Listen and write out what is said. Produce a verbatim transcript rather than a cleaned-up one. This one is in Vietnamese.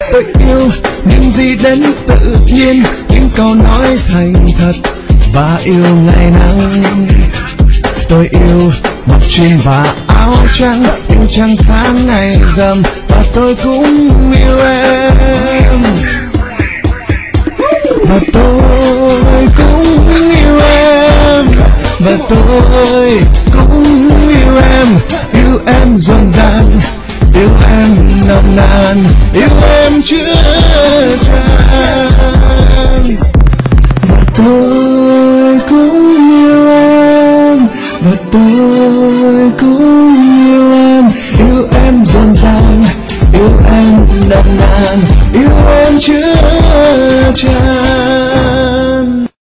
Tôi yêu những gì đến tự nhiên, những câu nói thành thật và yêu ngày nắng. Tôi yêu mặc jean và áo trắng, yêu trăng sáng ngày rằm, và tôi cũng yêu em. Và tôi cũng yêu em, và tôi cũng yêu em. Yêu em rộn ràng, yêu em nồng nàn, yêu em chứa chan. Và tôi cũng yêu em, và tôi cũng yêu em. Yêu em rộn ràng, yêu em nồng nàn, yêu em chứa chan.